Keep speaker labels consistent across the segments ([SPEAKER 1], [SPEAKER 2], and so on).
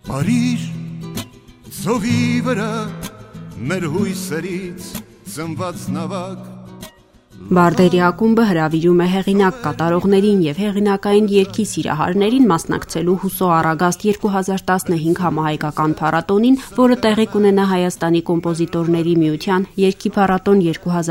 [SPEAKER 1] Բարիր ծովի վրա մեր հույսերից ծնված նավակ
[SPEAKER 2] Բարդերի ակումբը հրավիրում է հեղինակ կատարողներին եւ հեղինակային երգի սիրահարներին մասնակցելու Հուսո Արագաստ 2015 համահայկական փառատոնին, որը տեղի կունենա Հայաստանի կոմպոզիտորների միության երգի փառատոն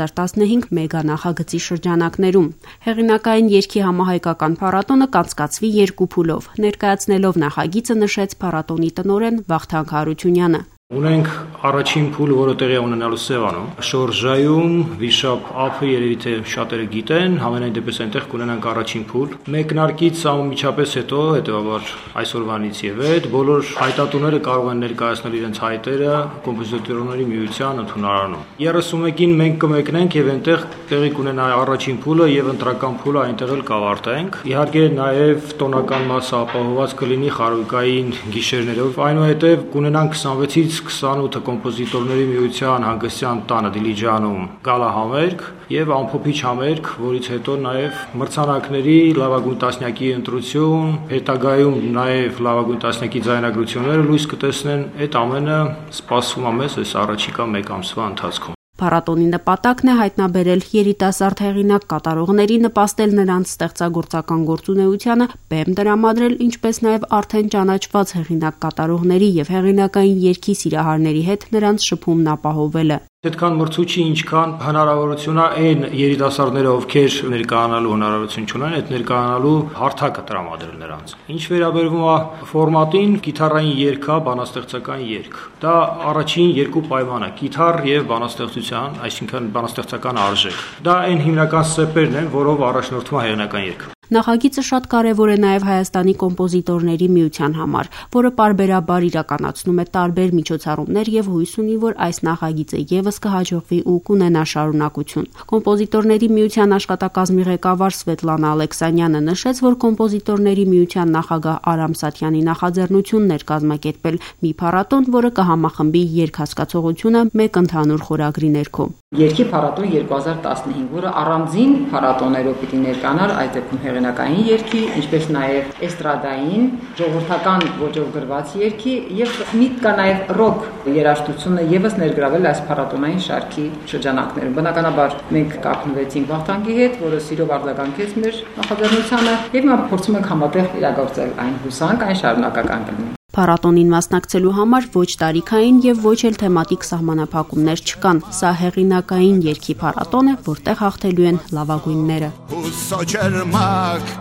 [SPEAKER 2] 2015 մեգա նախագծի շրջանակներում։ Հեղինակային երգի համահայկական փառատոնը կանցկացվի 2 փուլով։ Ներկայացնելով նախագիծը նշեց փառատոնի տնօրեն Վախթանգ Հարությունյանը։
[SPEAKER 3] Ունենք առաջին փուլ, որը տեղի ունենալու Սևանում, Շորժայում, Վիշապ ափը երևի թե շատերը գիտեն, համենայն դեպս այնտեղ կունենանք առաջին փուլ։ Մեկնարկից անմիջապես հետո, հետևաբար այսօրվանից եւ այդ բոլոր հայտատուները կարող են ներկայացնել իրենց հայտերը կոմպոզիտորների միության ընդունարանում։ 31-ին մենք կմեկնենք եւ այնտեղ տեղի կունենա առաջին փուլը եւ ընտրական փուլը այնտեղ էլ կավարտենք։ Իհարկե նաեւ տոնական մասը ապահովված կլինի խարույկային գիշերներով, այնուհետեւ կունենանք 26-ից 28 կոմպոզիտորների միության հանգստյան տանը Դիլիջանում գալահամերգ եւ ամփոփիչ համերգ, որից հետո նաեւ մրցանակների լավագույն տասնյակի ընտրություն, հետագայում նաեւ լավագույն տասնյակի ձայնագրությունները լույս կտեսնեն, այդ ամենը սպասվում է մեզ այս առաջիկա 1 ամսվա ընթացքում։
[SPEAKER 2] Փառատոնի նպատակն է հայտնաբերել երիտասարդ հեղինակ կատարողների, նպաստել նրանց ստեղծագործական գործունեությանը, բեմ տրամադրել, ինչպես նաև արդեն ճանաչված հեղինակ կատարողների եւ հեղինակային երգի սիրահարների հետ նրանց շփումն ապահովելը։
[SPEAKER 3] Այդքան մրցույթի ինչքան հնարավորություն է այն երիտասարդները, ովքեր ներկայանալու հնարավորություն չունեն, այդ ներկայանալու հարթակը տրամադրել նրանց։ Ինչ վերաբերվում է ֆորմատին, գիտարային երգ է, բանաստեղծական երգ։ Դա առաջին երկու պայմանը՝ գիտար եւ բանաստեղծության, այսինքն բանաստեղծական արժեք։ Դա այն հիմնական սեպերն են, որով առաջնորդվում է հեղինական երգը։
[SPEAKER 2] Նախագիծը շատ կարևոր է նաև Հայաստանի կոմպոզիտորների միության համար, որը պարբերաբար իրականացնում է տարբեր միջոցառումներ եւ հույս ունի, որ այս նախագիծը եւս կհաջողվի ու կունենա շարունակություն։ Կոմպոզիտորների միության աշխատակազմի ղեկավար Սվետլանա Ալեքսանյանը նշեց, որ կոմպոզիտորների միության նախագահ Արամ Սաթյանի նախաձեռնությունն էր կազմակերպել մի փառատոն, որը կհամախմբի երգհասկացողությունը մեկ ընդհանուր խորագրի ներքո։
[SPEAKER 4] Երգի փառատոն 2015, որը առանձին փառատոներով պիտի ներկանար այդ դեպքում հեղինակային երգի, ինչպես նաև էստրադային, ժողովրդական ոճով գրված երգի եւ միտք կա նաև ռոք երաժշտությունը եւս ներգրավել այս փառատոնային շարքի շրջանակներում։ Բնականաբար մենք կապնվեցինք Վախթանգի հետ, որը սիրով արձագանքեց մեր նախաձեռնությանը եւ հիմա փորձում ենք համատեղ իրագործել այն հուսանք, այն շարունակական կլինի։
[SPEAKER 2] Փառատոնին մասնակցելու համար ոչ տարիքային եւ ոչ էլ թեմատիկ սահմանափակումներ չկան։ Սա հեղինակային երգի փառատոն է, որտեղ հաղթելու են լավագույնները։
[SPEAKER 1] Հուսո ջերմակ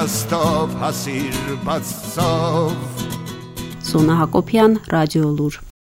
[SPEAKER 1] Արագաստով հասիր բացով
[SPEAKER 2] Սոնա Հակոբյան, Ռադիոլուր։